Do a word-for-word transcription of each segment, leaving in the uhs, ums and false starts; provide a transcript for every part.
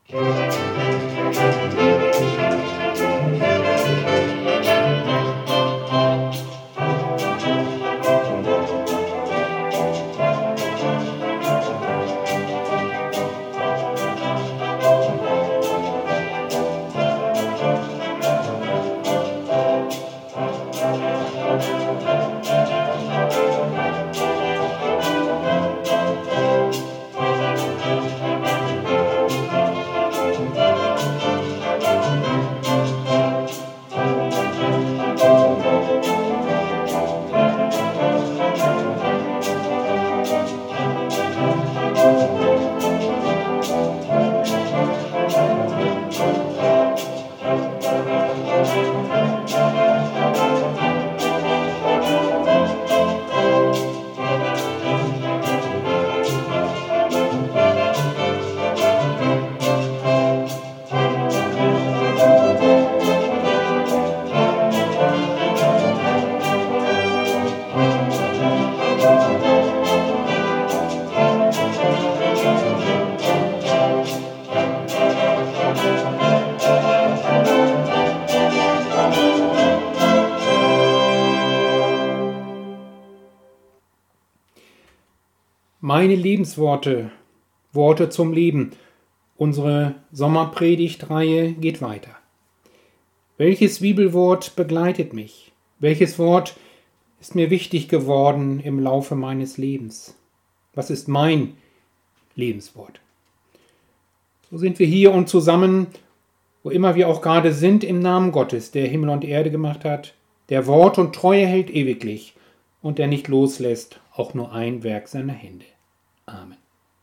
Meine Lebensworte, Worte zum Leben. Unsere Sommerpredigtreihe geht weiter. Welches Bibelwort begleitet mich? Welches Wort ist mir wichtig geworden im Laufe meines Lebens? Was ist mein Lebenswort? So sind wir hier und zusammen, wo immer wir auch gerade sind, im Namen Gottes, der Himmel und Erde gemacht hat, der Wort und Treue hält ewiglich und der nicht loslässt, auch nur ein Werk seiner Hände. Amen.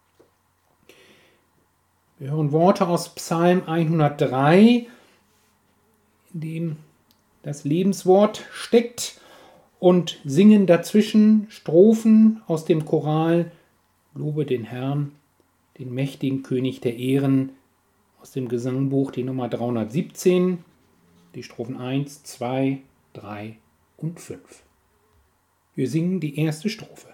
Wir hören Worte aus Psalm hundertdrei, in dem das Lebenswort steckt, und singen dazwischen Strophen aus dem Choral Lobe den Herrn, den mächtigen König der Ehren, aus dem Gesangbuch die Nummer dreihundertsiebzehn, die Strophen eins, zwei, drei und fünf. Wir singen die erste Strophe.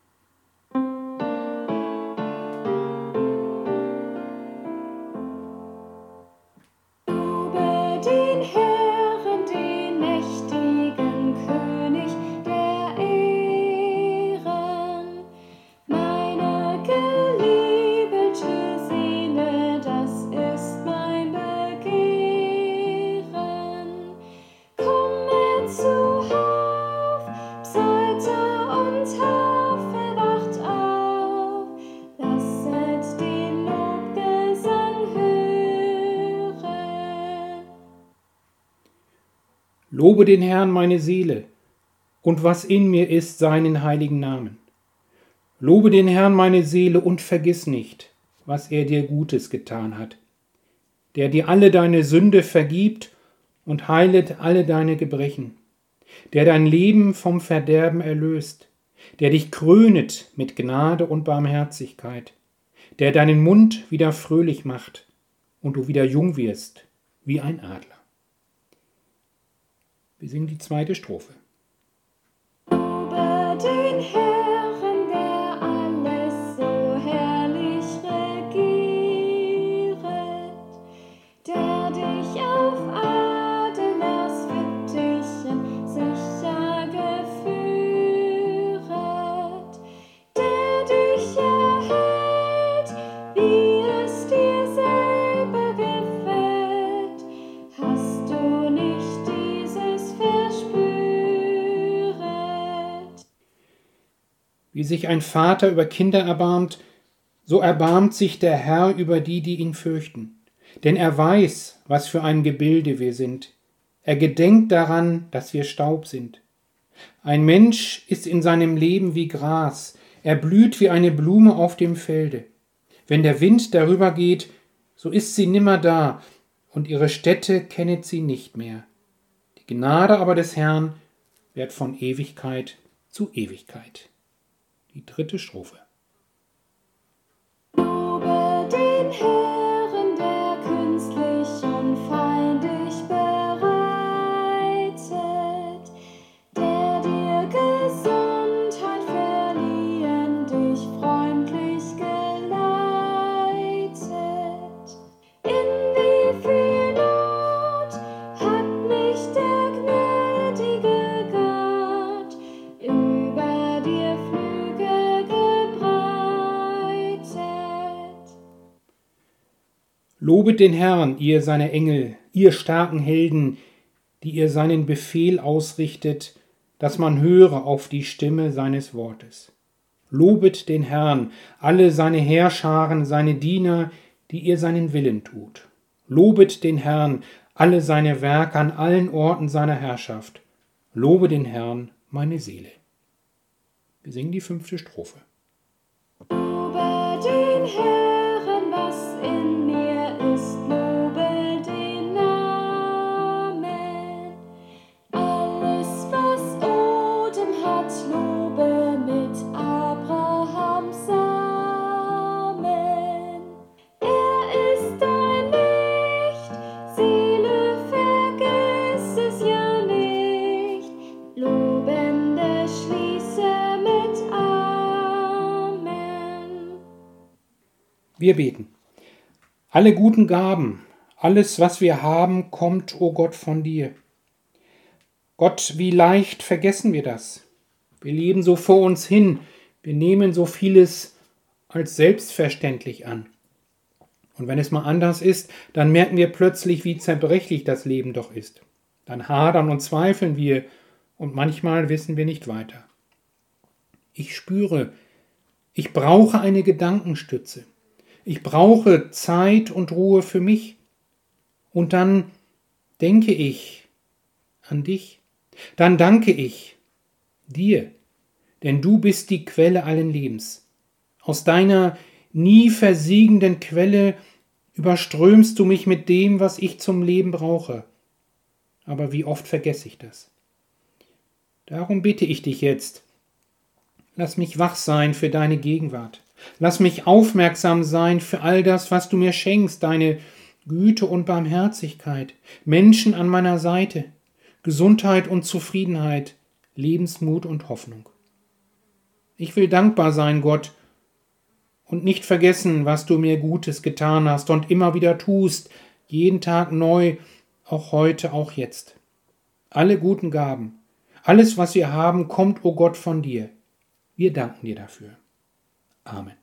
Lobe den Herrn, meine Seele, und was in mir ist, seinen heiligen Namen. Lobe den Herrn, meine Seele, und vergiss nicht, was er dir Gutes getan hat, der dir alle deine Sünde vergibt und heilet alle deine Gebrechen, der dein Leben vom Verderben erlöst, der dich krönet mit Gnade und Barmherzigkeit, der deinen Mund wieder fröhlich macht und du wieder jung wirst wie ein Adler. Wir singen die zweite Strophe. Lobe den Herrn, der alles so herrlich regiert, der dich auf Adlers Fittichen sicher geführet, der dich erhält, wie es dir selber gefällt. Hast du nicht dieses verspüret? Wie sich ein Vater über Kinder erbarmt, so erbarmt sich der Herr über die, die ihn fürchten. Denn er weiß, was für ein Gebilde wir sind. Er gedenkt daran, dass wir Staub sind. Ein Mensch ist in seinem Leben wie Gras, er blüht wie eine Blume auf dem Felde. Wenn der Wind darüber geht, so ist sie nimmer da, und ihre Stätte kennet sie nicht mehr. Die Gnade aber des Herrn währt von Ewigkeit zu Ewigkeit. Die dritte Strophe. Lobe den Herrn, der künstlich und feindlich bereitet, der dir Gesundheit verliehen, dich freundlich geleitet. Lobet den Herrn, ihr seine Engel, ihr starken Helden, die ihr seinen Befehl ausrichtet, dass man höre auf die Stimme seines Wortes. Lobet den Herrn, alle seine Heerscharen, seine Diener, die ihr seinen Willen tut. Lobet den Herrn, alle seine Werke an allen Orten seiner Herrschaft. Lobe den Herrn, meine Seele. Wir singen die fünfte Strophe. Lobe den Herrn, was in mir ist, lobe den Namen. Alles, was Odem hat, lobe mit Abrahams Samen. Er ist dein Licht, Seele, vergiss es ja nicht. Lobende schließe mit Amen. Wir beten. Alle guten Gaben, alles, was wir haben, kommt, o Gott, von dir. Gott, wie leicht vergessen wir das. Wir leben so vor uns hin, wir nehmen so vieles als selbstverständlich an. Und wenn es mal anders ist, dann merken wir plötzlich, wie zerbrechlich das Leben doch ist. Dann hadern und zweifeln wir und manchmal wissen wir nicht weiter. Ich spüre, ich brauche eine Gedankenstütze. Ich brauche Zeit und Ruhe für mich. Und dann denke ich an dich. Dann danke ich dir, denn du bist die Quelle allen Lebens. Aus deiner nie versiegenden Quelle überströmst du mich mit dem, was ich zum Leben brauche. Aber wie oft vergesse ich das? Darum bitte ich dich jetzt, lass mich wach sein für deine Gegenwart. Lass mich aufmerksam sein für all das, was du mir schenkst, deine Güte und Barmherzigkeit, Menschen an meiner Seite, Gesundheit und Zufriedenheit, Lebensmut und Hoffnung. Ich will dankbar sein, Gott, und nicht vergessen, was du mir Gutes getan hast und immer wieder tust, jeden Tag neu, auch heute, auch jetzt. Alle guten Gaben, alles, was wir haben, kommt, o Gott, von dir. Wir danken dir dafür. Amen.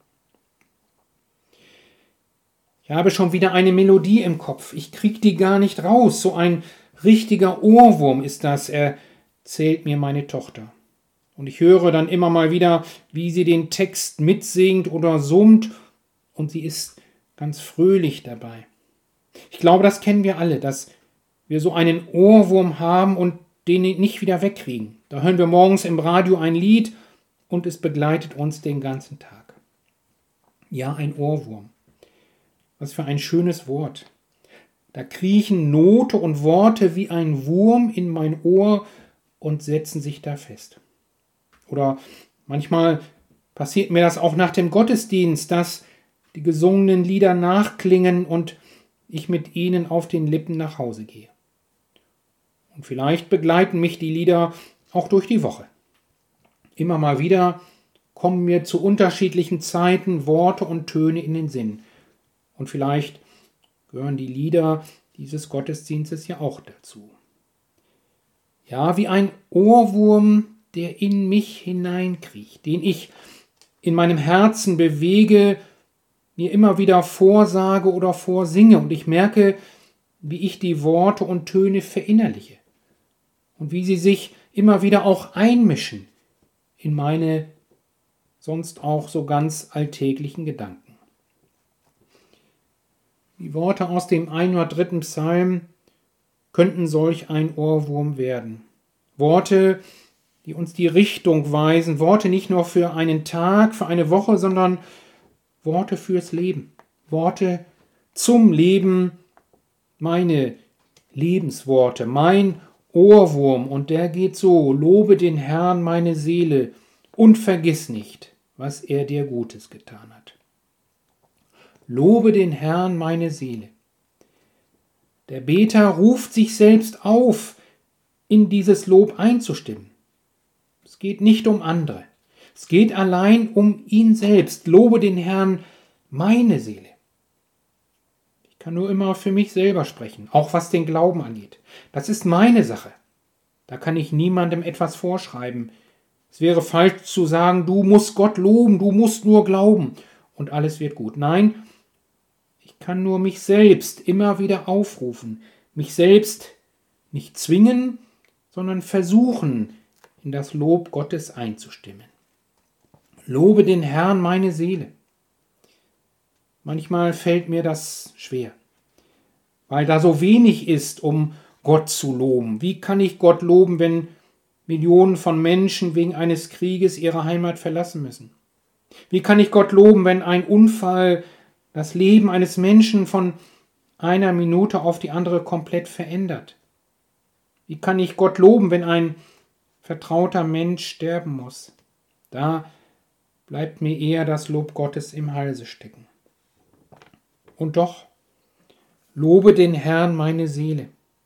Ich habe schon wieder eine Melodie im Kopf. Ich krieg die gar nicht raus. So ein richtiger Ohrwurm ist das, erzählt mir meine Tochter. Und ich höre dann immer mal wieder, wie sie den Text mitsingt oder summt, und sie ist ganz fröhlich dabei. Ich glaube, das kennen wir alle, dass wir so einen Ohrwurm haben und den nicht wieder wegkriegen. Da hören wir morgens im Radio ein Lied und es begleitet uns den ganzen Tag. Ja, ein Ohrwurm. Was für ein schönes Wort. Da kriechen Note und Worte wie ein Wurm in mein Ohr und setzen sich da fest. Oder manchmal passiert mir das auch nach dem Gottesdienst, dass die gesungenen Lieder nachklingen und ich mit ihnen auf den Lippen nach Hause gehe. Und vielleicht begleiten mich die Lieder auch durch die Woche. Immer mal wieder kommen mir zu unterschiedlichen Zeiten Worte und Töne in den Sinn. Und vielleicht gehören die Lieder dieses Gottesdienstes ja auch dazu. Ja, wie ein Ohrwurm, der in mich hineinkriecht, den ich in meinem Herzen bewege, mir immer wieder vorsage oder vorsinge und ich merke, wie ich die Worte und Töne verinnerliche und wie sie sich immer wieder auch einmischen in meine sonst auch so ganz alltäglichen Gedanken. Die Worte aus dem hundertdritten Psalm könnten solch ein Ohrwurm werden. Worte, die uns die Richtung weisen, Worte nicht nur für einen Tag, für eine Woche, sondern Worte fürs Leben, Worte zum Leben, meine Lebensworte, mein Ohrwurm, und der geht so: Lobe den Herrn, meine Seele, und vergiss nicht, was er dir Gutes getan hat. Lobe den Herrn, meine Seele. Der Beter ruft sich selbst auf, in dieses Lob einzustimmen. Es geht nicht um andere. Es geht allein um ihn selbst. Lobe den Herrn, meine Seele. Ich kann nur immer für mich selber sprechen, auch was den Glauben angeht. Das ist meine Sache. Da kann ich niemandem etwas vorschreiben. Es wäre falsch zu sagen, du musst Gott loben, du musst nur glauben und alles wird gut. Nein, Ich kann nur mich selbst immer wieder aufrufen, mich selbst nicht zwingen, sondern versuchen, in das Lob Gottes einzustimmen. Lobe den Herrn, meine Seele. Manchmal fällt mir das schwer, weil da so wenig ist, um Gott zu loben. Wie kann ich Gott loben, wenn Millionen von Menschen wegen eines Krieges ihre Heimat verlassen müssen? Wie kann ich Gott loben, wenn ein Unfall das Leben eines Menschen von einer Minute auf die andere komplett verändert? Wie kann ich Gott loben, wenn ein vertrauter Mensch sterben muss? Da bleibt mir eher das Lob Gottes im Halse stecken. Und doch, lobe den Herrn, meine Seele.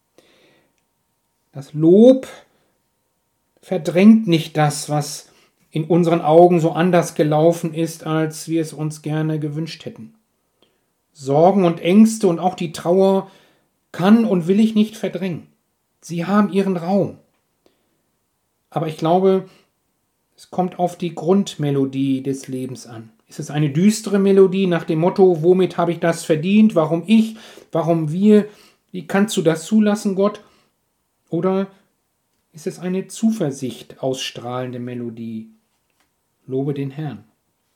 Das Lob verdrängt nicht das, was in unseren Augen so anders gelaufen ist, als wir es uns gerne gewünscht hätten. Sorgen und Ängste und auch die Trauer kann und will ich nicht verdrängen. Sie haben ihren Raum. Aber ich glaube, es kommt auf die Grundmelodie des Lebens an. Ist es eine düstere Melodie nach dem Motto, womit habe ich das verdient, warum ich, warum wir, wie kannst du das zulassen, Gott? Oder ist es eine Zuversicht ausstrahlende Melodie? Lobe den Herrn.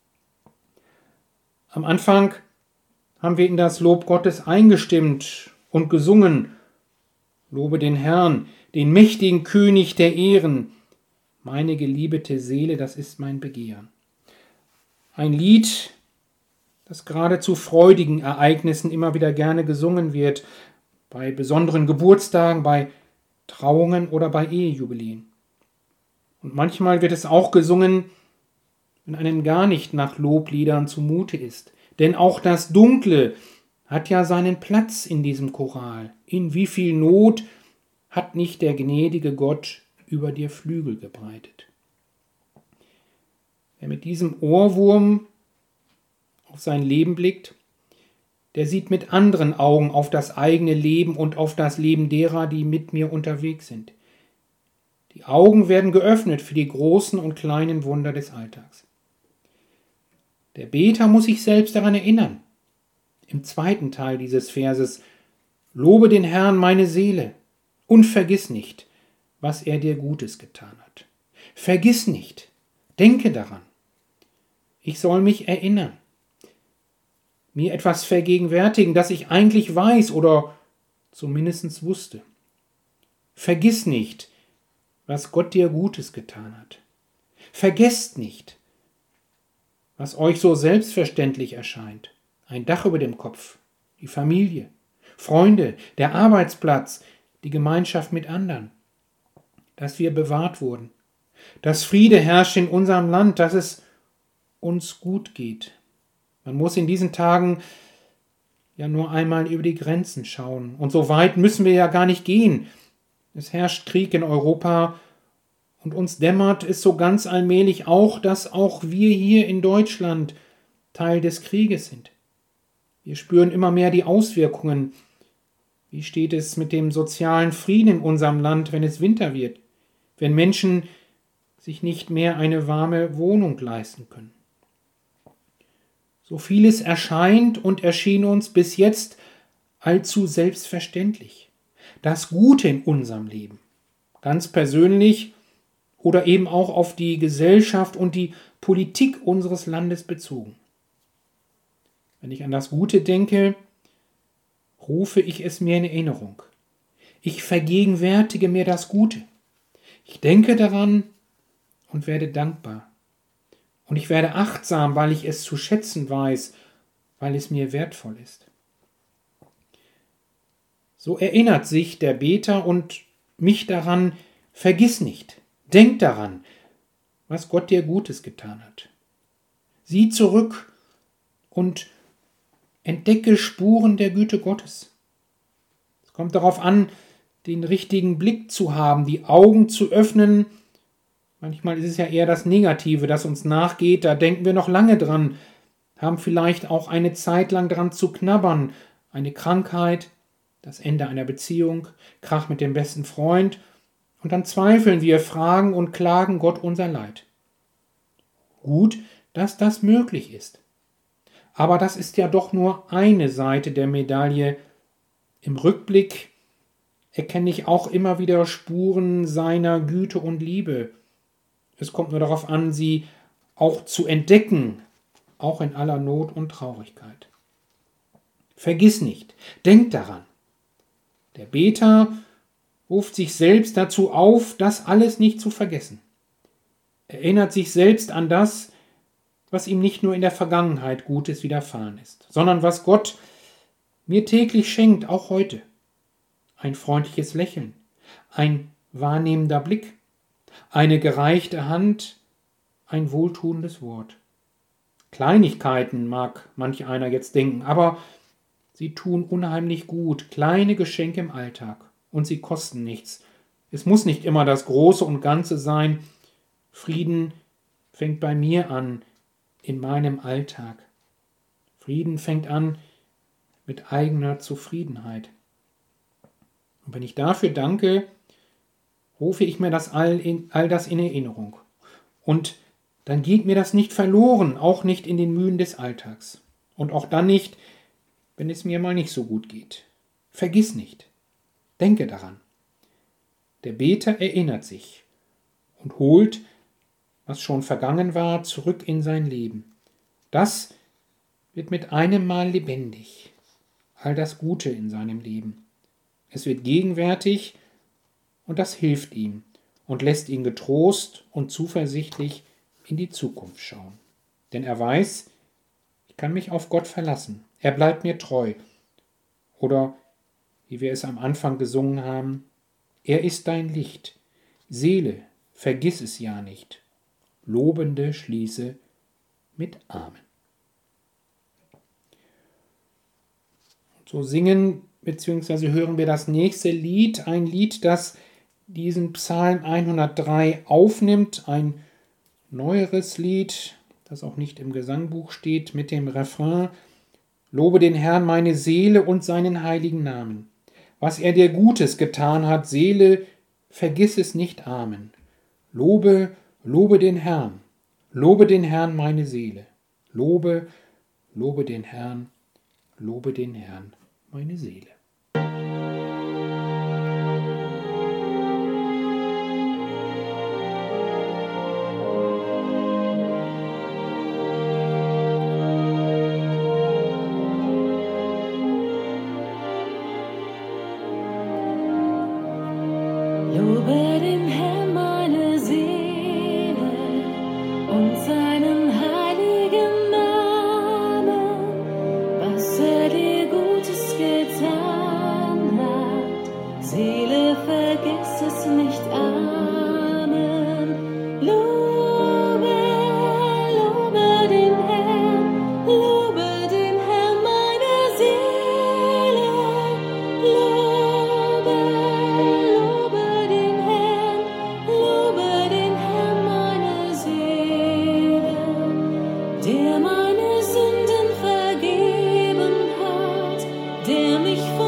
Am Anfang haben wir in das Lob Gottes eingestimmt und gesungen. Lobe den Herrn, den mächtigen König der Ehren. Meine geliebete Seele, das ist mein Begehren. Ein Lied, das gerade zu freudigen Ereignissen immer wieder gerne gesungen wird, bei besonderen Geburtstagen, bei Trauungen oder bei Ehejubiläen. Und manchmal wird es auch gesungen, wenn einem gar nicht nach Lobliedern zumute ist. Denn auch das Dunkle hat ja seinen Platz in diesem Choral. In wie viel Not hat nicht der gnädige Gott über dir Flügel gebreitet. Wer mit diesem Ohrwurm auf sein Leben blickt, der sieht mit anderen Augen auf das eigene Leben und auf das Leben derer, die mit mir unterwegs sind. Die Augen werden geöffnet für die großen und kleinen Wunder des Alltags. Der Beter muss sich selbst daran erinnern. Im zweiten Teil dieses Verses: Lobe den Herrn, meine Seele, und vergiss nicht, was er dir Gutes getan hat. Vergiss nicht, denke daran. Ich soll mich erinnern, mir etwas vergegenwärtigen, das ich eigentlich weiß oder zumindest wusste. Vergiss nicht, was Gott dir Gutes getan hat. Vergesst nicht, was euch so selbstverständlich erscheint. Ein Dach über dem Kopf, die Familie, Freunde, der Arbeitsplatz, die Gemeinschaft mit anderen. Dass wir bewahrt wurden, dass Friede herrscht in unserem Land, dass es uns gut geht. Man muss in diesen Tagen ja nur einmal über die Grenzen schauen. Und so weit müssen wir ja gar nicht gehen. Es herrscht Krieg in Europa und uns dämmert es so ganz allmählich auch, dass auch wir hier in Deutschland Teil des Krieges sind. Wir spüren immer mehr die Auswirkungen. Wie steht es mit dem sozialen Frieden in unserem Land, wenn es Winter wird? Wenn Menschen sich nicht mehr eine warme Wohnung leisten können. So vieles erscheint und erschien uns bis jetzt allzu selbstverständlich. Das Gute in unserem Leben, ganz persönlich oder eben auch auf die Gesellschaft und die Politik unseres Landes bezogen. Wenn ich an das Gute denke, rufe ich es mir in Erinnerung. Ich vergegenwärtige mir das Gute. Ich denke daran und werde dankbar. Und ich werde achtsam, weil ich es zu schätzen weiß, weil es mir wertvoll ist. So erinnert sich der Beter und mich daran: Vergiss nicht, denk daran, was Gott dir Gutes getan hat. Sieh zurück und entdecke Spuren der Güte Gottes. Es kommt darauf an, den richtigen Blick zu haben, die Augen zu öffnen. Manchmal ist es ja eher das Negative, das uns nachgeht, da denken wir noch lange dran, haben vielleicht auch eine Zeit lang dran zu knabbern. Eine Krankheit, das Ende einer Beziehung, Krach mit dem besten Freund, und dann zweifeln wir, fragen und klagen Gott unser Leid. Gut, dass das möglich ist. Aber das ist ja doch nur eine Seite der Medaille. Im Rückblick erkenne ich auch immer wieder Spuren seiner Güte und Liebe. Es kommt nur darauf an, sie auch zu entdecken, auch in aller Not und Traurigkeit. Vergiss nicht, denk daran. Der Beter ruft sich selbst dazu auf, das alles nicht zu vergessen. Erinnert sich selbst an das, was ihm nicht nur in der Vergangenheit Gutes widerfahren ist, sondern was Gott mir täglich schenkt, auch heute. Ein freundliches Lächeln, ein wahrnehmender Blick, eine gereichte Hand, ein wohltuendes Wort. Kleinigkeiten mag manch einer jetzt denken, aber sie tun unheimlich gut, kleine Geschenke im Alltag, und sie kosten nichts. Es muss nicht immer das Große und Ganze sein. Frieden fängt bei mir an, in meinem Alltag. Frieden fängt an mit eigener Zufriedenheit. Und wenn ich dafür danke, rufe ich mir das all, in, all das in Erinnerung. Und dann geht mir das nicht verloren, auch nicht in den Mühen des Alltags. Und auch dann nicht, wenn es mir mal nicht so gut geht. Vergiss nicht. Denke daran. Der Beter erinnert sich und holt, was schon vergangen war, zurück in sein Leben. Das wird mit einem Mal lebendig. All das Gute in seinem Leben. Es wird gegenwärtig und das hilft ihm und lässt ihn getrost und zuversichtlich in die Zukunft schauen. Denn er weiß, ich kann mich auf Gott verlassen. Er bleibt mir treu. Oder, wie wir es am Anfang gesungen haben, er ist dein Licht. Seele, vergiss es ja nicht. Lobende schließe mit Amen. Und so singen bzw. hören wir das nächste Lied, ein Lied, das diesen Psalm hundertdrei aufnimmt, ein neueres Lied, das auch nicht im Gesangbuch steht, mit dem Refrain: Lobe den Herrn meine Seele und seinen heiligen Namen. Was er dir Gutes getan hat, Seele, vergiss es nicht, Amen. Lobe, lobe den Herrn, lobe den Herrn meine Seele. Lobe, lobe den Herrn, lobe den Herrn meine Seele. Lobe den Herrn meine Seele und seinen heiligen Namen, was er dir Gutes getan hat. Seele, vergiss es nicht, Amen. Lobe, lobe den Herrn, lobe den Herrn meine Seele. Lobe, lobe den Herrn, lobe den Herrn meine Seele, der meine Sünden vergeben hat, der mich von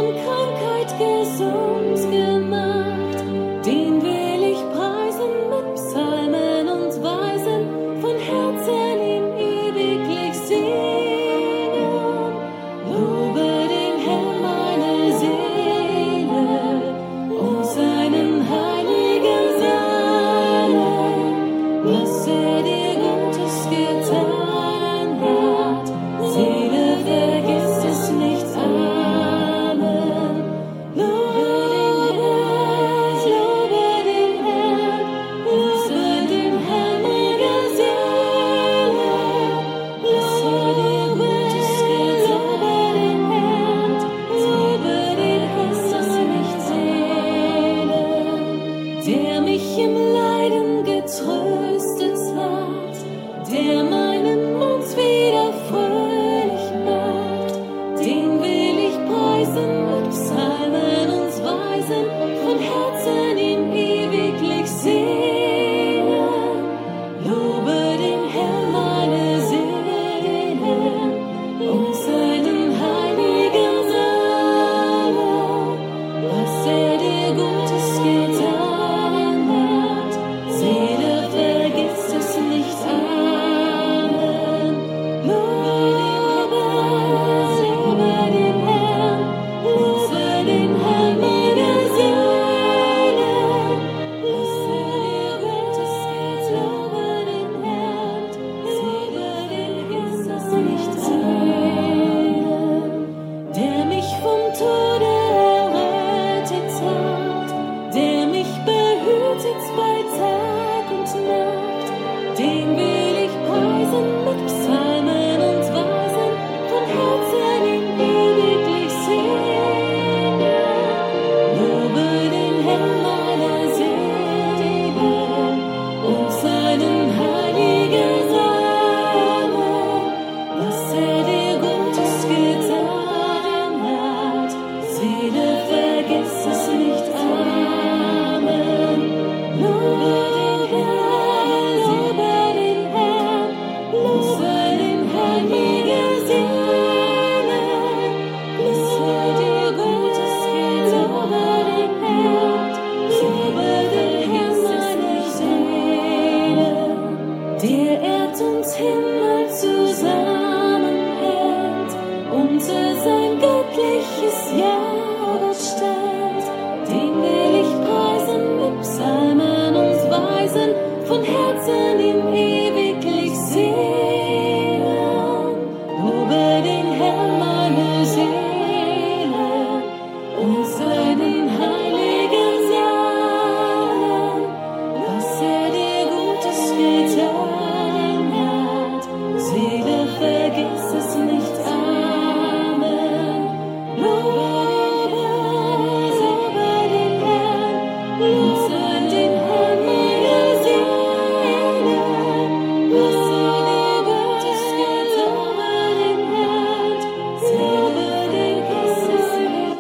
ewigliches Ja das stellt, den will ich preisen mit Psalmen und Weisen, von Herzen ihm ewiglich singen. Lobe den Herrn meine Seele und seinen heiligen Namen, was er dir Gutes getan hat. Seele, vergiss es nicht. Amen. Lobe, lobe den Herrn, lobe den Herrn meine Seele, was er dir Gutes getan hat. Lobe den Herrn.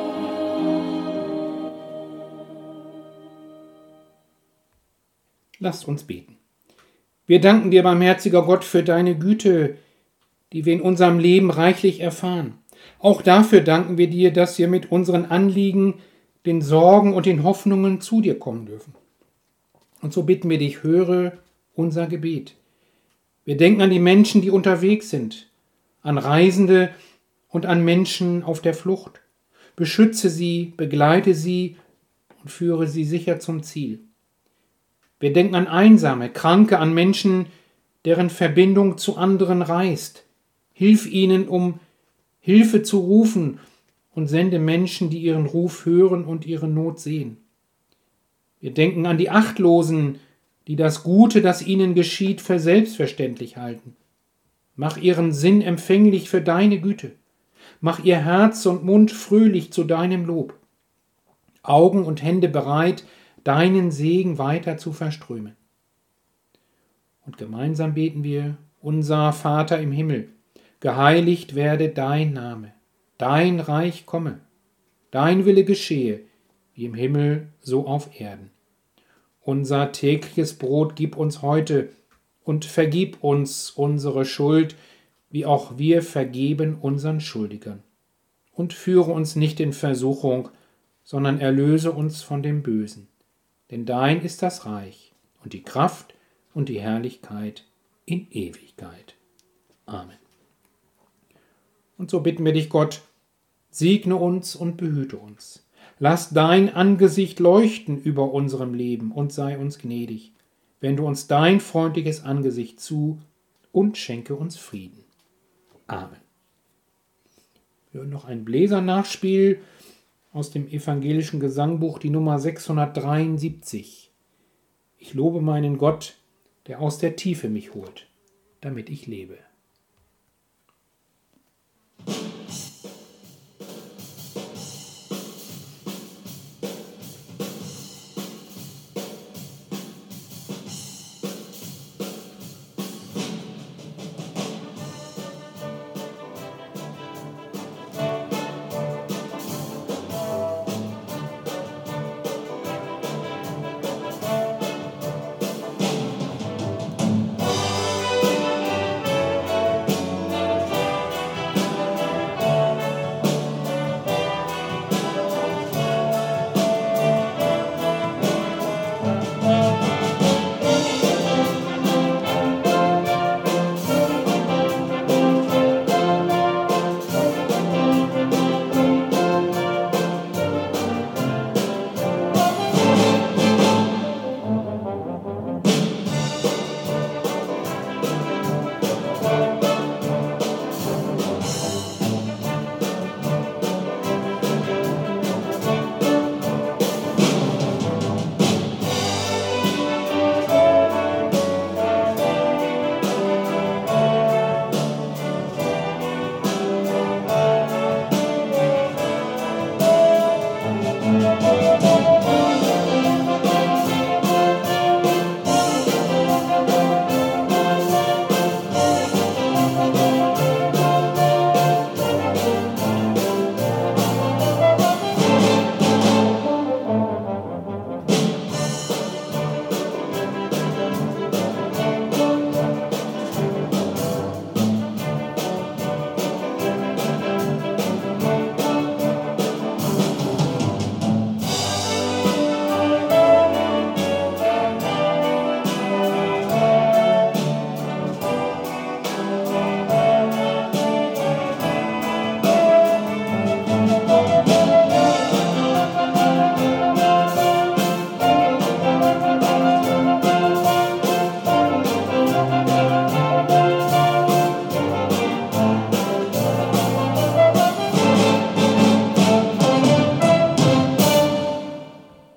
Lasst uns beten. Wir danken dir, barmherziger Gott, für deine Güte, die wir in unserem Leben reichlich erfahren. Auch dafür danken wir dir, dass wir mit unseren Anliegen, den Sorgen und den Hoffnungen zu dir kommen dürfen. Und so bitten wir dich, höre unser Gebet. Wir denken an die Menschen, die unterwegs sind, an Reisende und an Menschen auf der Flucht. Beschütze sie, begleite sie und führe sie sicher zum Ziel. Wir denken an Einsame, Kranke, an Menschen, deren Verbindung zu anderen reißt. Hilf ihnen, um Hilfe zu rufen, und sende Menschen, die ihren Ruf hören und ihre Not sehen. Wir denken an die Achtlosen, die das Gute, das ihnen geschieht, für selbstverständlich halten. Mach ihren Sinn empfänglich für deine Güte. Mach ihr Herz und Mund fröhlich zu deinem Lob. Augen und Hände bereit, deinen Segen weiter zu verströmen. Und gemeinsam beten wir: Unser Vater im Himmel, geheiligt werde dein Name, dein Reich komme, dein Wille geschehe, wie im Himmel, so auf Erden. Unser tägliches Brot gib uns heute und vergib uns unsere Schuld, wie auch wir vergeben unseren Schuldigern. Und führe uns nicht in Versuchung, sondern erlöse uns von dem Bösen. Denn dein ist das Reich und die Kraft und die Herrlichkeit in Ewigkeit. Amen. Und so bitten wir dich, Gott, segne uns und behüte uns. Lass dein Angesicht leuchten über unserem Leben und sei uns gnädig. Wende uns dein freundliches Angesicht zu und schenke uns Frieden. Amen. Wir hören noch ein Bläsernachspiel aus dem evangelischen Gesangbuch, die Nummer sechshundertdreiundsiebzig. Ich lobe meinen Gott, der aus der Tiefe mich holt, damit ich lebe.